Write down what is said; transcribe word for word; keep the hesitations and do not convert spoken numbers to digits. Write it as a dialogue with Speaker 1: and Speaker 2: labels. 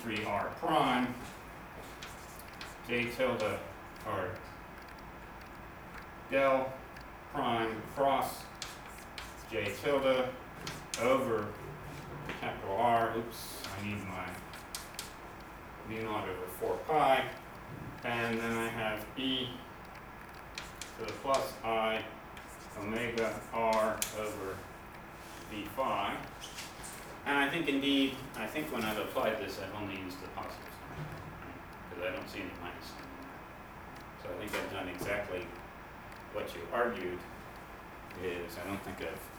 Speaker 1: three r prime, j tilde, or del prime cross j tilde over capital R, oops, I need my mu naught over four pi, and then I have e to the plus I omega r over v phi. And I think indeed, I think when I've applied this, I've only used the positive sign, because I don't see any minus sign in there. So I think I've done exactly what you argued, is I don't think I've